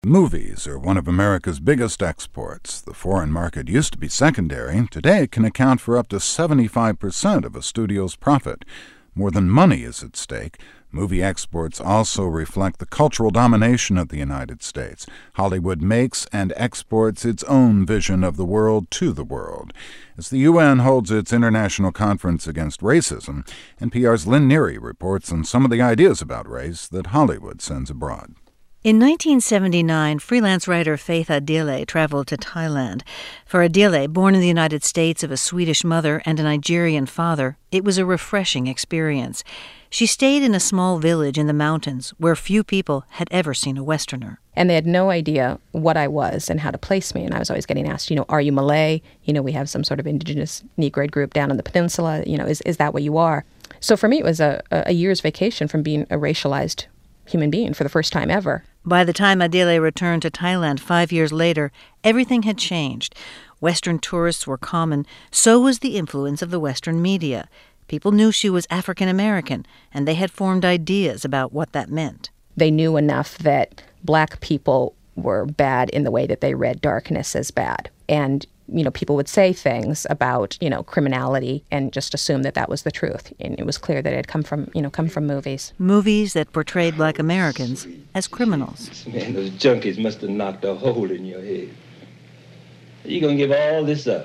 Movies are one of America's biggest exports. The foreign market used to be secondary. Today it can account for up to 75% of a studio's profit. More than money is at stake. Movie exports also reflect the cultural domination of the United States. Hollywood makes and exports its own vision of the world to the world. As the UN holds its International Conference Against Racism, NPR's Lynn Neary reports on some of the ideas about race that Hollywood sends abroad. In 1979, freelance writer Faith Adile traveled to Thailand. For Adile, born in the United States of a Swedish mother and a Nigerian father, it was a refreshing experience. She stayed in a small village in the mountains where few people had ever seen a Westerner. And they had no idea what I was and how to place me. And I was always getting asked, are you Malay? We have some sort of indigenous Negroid group down in the peninsula. Is that what you are? So for me, it was a year's vacation from being a racialized human being for the first time ever. By the time Adile returned to Thailand 5 years later, everything had changed. Western tourists were common. So was the influence of the Western media. People knew she was African American, and they had formed ideas about what that meant. They knew enough that black people were bad in the way that they read darkness as bad. And people would say things about, criminality and just assume that was the truth. And it was clear that it had come from movies. Movies that portrayed black Americans as criminals. Man, those junkies must have knocked a hole in your head. You gonna give all this up?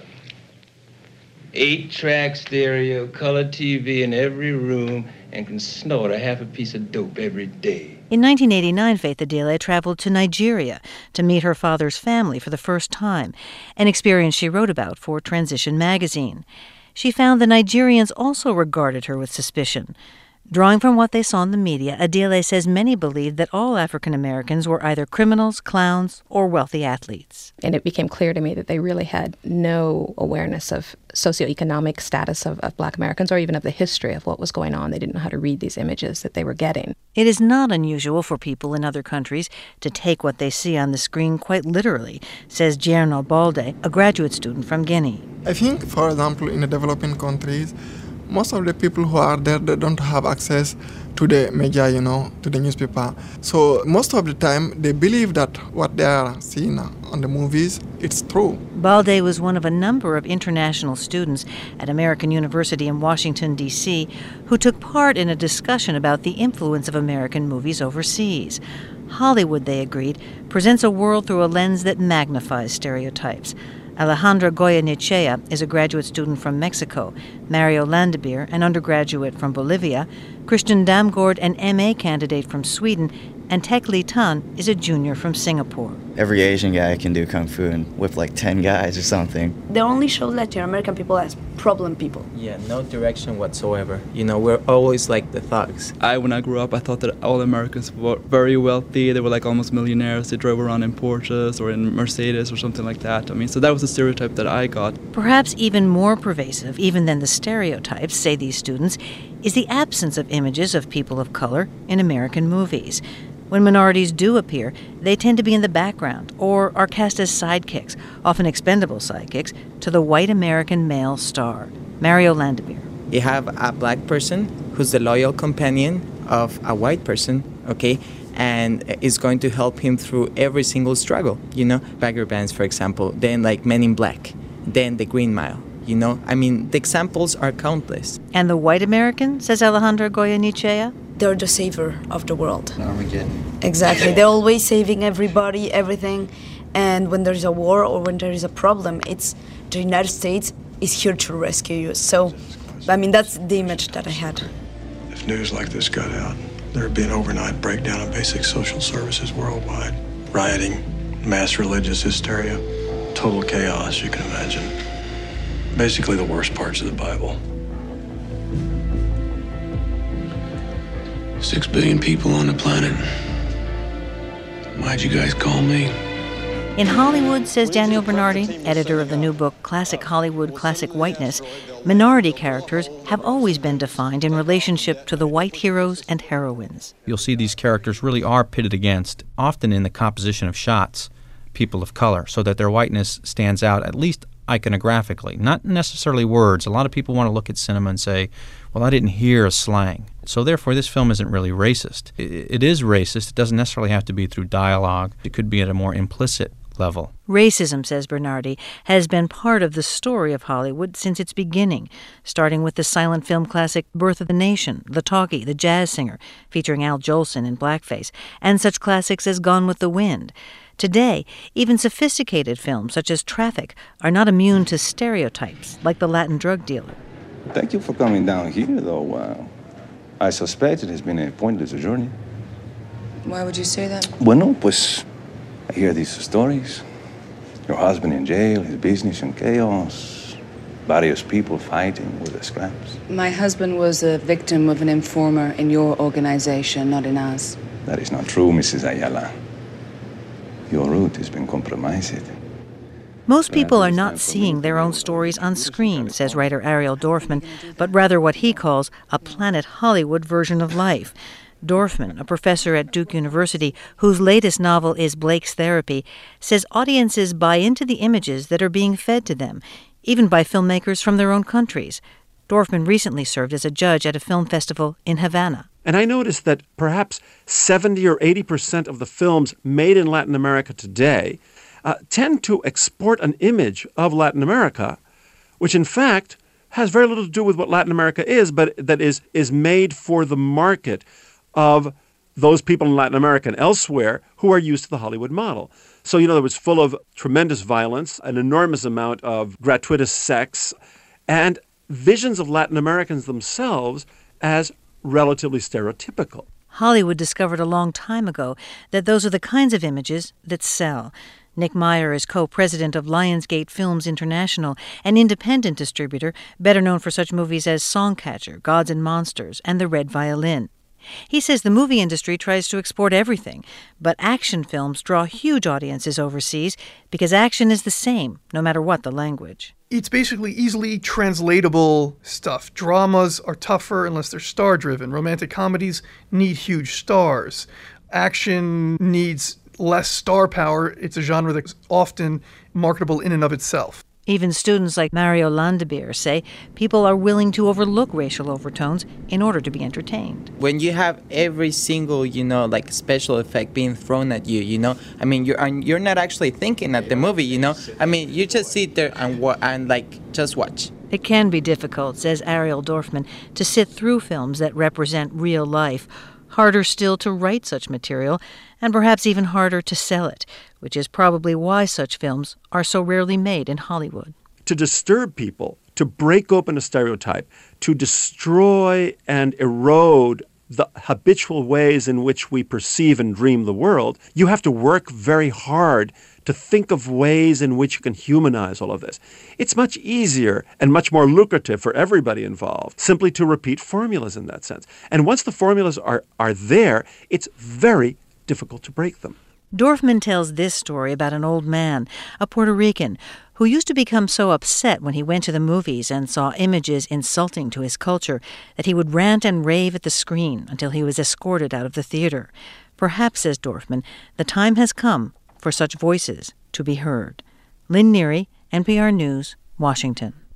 8-track stereo, color TV in every room, and can snort a half a piece of dope every day. In 1989, Faith Adile traveled to Nigeria to meet her father's family for the first time, an experience she wrote about for Transition magazine. She found the Nigerians also regarded her with suspicion. Drawing from what they saw in the media, Adile says many believed that all African Americans were either criminals, clowns, or wealthy athletes. And it became clear to me that they really had no awareness of socioeconomic status of black Americans or even of the history of what was going on. They didn't know how to read these images that they were getting. It is not unusual for people in other countries to take what they see on the screen quite literally, says Gierno Balde, a graduate student from Guinea. I think, for example, in the developing countries, most of the people who are there, they don't have access to the media, to the newspaper. So most of the time, they believe that what they are seeing on the movies, it's true. Balde was one of a number of international students at American University in Washington, D.C., who took part in a discussion about the influence of American movies overseas. Hollywood, they agreed, presents a world through a lens that magnifies stereotypes. Alejandra Goyenechea is a graduate student from Mexico, Mario Landebir, an undergraduate from Bolivia, Christian Damgaard, an MA candidate from Sweden, and Tek Lee Tan is a junior from Singapore. Every Asian guy can do kung fu and whip like 10 guys or something. They only show Latin American people as problem people. Yeah, no direction whatsoever. We're always like the thugs. When I grew up, I thought that all Americans were very wealthy. They were like almost millionaires. They drove around in Porsches or in Mercedes or something like that. So that was the stereotype that I got. Perhaps even more pervasive, even than the stereotypes, say these students, is the absence of images of people of color in American movies. When minorities do appear, they tend to be in the background or are cast as sidekicks, often expendable sidekicks, to the white American male star. Mario Landebir. You have a black person who's the loyal companion of a white person, okay, and is going to help him through every single struggle. Bagger Bands, for example, then like Men in Black, then The Green Mile. The examples are countless. And the white American, says Alejandra Goyenechea? They're the savior of the world. Armageddon. Exactly. They're always saving everybody, everything. And when there's a war or when there is a problem, it's the United States is here to rescue you. So, that's the image that I had. If news like this got out, there'd be an overnight breakdown of basic social services worldwide. Rioting, mass religious hysteria, total chaos, you can imagine. Basically the worst parts of the Bible. 6 billion people on the planet. Why'd you guys call me? In Hollywood, says Daniel Bernardi, editor of the new book Classic Hollywood, Classic Whiteness, minority characters have always been defined in relationship to the white heroes and heroines. You'll see these characters really are pitted against, often in the composition of shots, people of color, so that their whiteness stands out, at least iconographically, not necessarily words. A lot of people want to look at cinema and say, well, I didn't hear a slang, So therefore, this film isn't really racist. It is racist. It doesn't necessarily have to be through dialogue. It could be at a more implicit level. Racism, says Bernardi, has been part of the story of Hollywood since its beginning, starting with the silent film classic Birth of the Nation, The Talkie, The Jazz Singer, featuring Al Jolson in blackface, and such classics as Gone with the Wind. Today, even sophisticated films such as Traffic are not immune to stereotypes, like the Latin drug dealer. Thank you for coming down here, though. I suspect it has been a pointless journey. Why would you say that? Bueno, pues, I hear these stories. Your husband in jail, his business in chaos, various people fighting with the scraps. My husband was a victim of an informer in your organization, not in ours. That is not true, Mrs. Ayala. Your route has been compromised. Most people are not seeing their own stories on screen, says writer Ariel Dorfman, but rather what he calls a Planet Hollywood version of life. Dorfman, a professor at Duke University, whose latest novel is Blake's Therapy, says audiences buy into the images that are being fed to them, even by filmmakers from their own countries. Dorfman recently served as a judge at a film festival in Havana. And I noticed that perhaps 70 or 80% of the films made in Latin America today tend to export an image of Latin America, which in fact has very little to do with what Latin America is, but that is made for the market of those people in Latin America and elsewhere who are used to the Hollywood model. So, it was full of tremendous violence, an enormous amount of gratuitous sex, and visions of Latin Americans themselves as relatively stereotypical. Hollywood discovered a long time ago that those are the kinds of images that sell. Nick Meyer is co-president of Lionsgate Films International, an independent distributor better known for such movies as Songcatcher, Gods and Monsters, and The Red Violin. He says the movie industry tries to export everything, but action films draw huge audiences overseas because action is the same, no matter what the language. It's basically easily translatable stuff. Dramas are tougher unless they're star-driven. Romantic comedies need huge stars. Action needs less star power. It's a genre that's often marketable in and of itself. Even students like Mario Landebeer say people are willing to overlook racial overtones in order to be entertained. When you have every single, special effect being thrown at you, you're not actually thinking at the movie, you just sit there and just watch. It can be difficult, says Ariel Dorfman, to sit through films that represent real life. Harder still to write such material, and perhaps even harder to sell it, which is probably why such films are so rarely made in Hollywood. To disturb people, to break open a stereotype, to destroy and erode the habitual ways in which we perceive and dream the world, you have to work very hard to think of ways in which you can humanize all of this. It's much easier and much more lucrative for everybody involved simply to repeat formulas in that sense. And once the formulas are there, it's very difficult to break them. Dorfman tells this story about an old man, a Puerto Rican, who used to become so upset when he went to the movies and saw images insulting to his culture that he would rant and rave at the screen until he was escorted out of the theater. Perhaps, says Dorfman, the time has come for such voices to be heard. Lynn Neary, NPR News, Washington.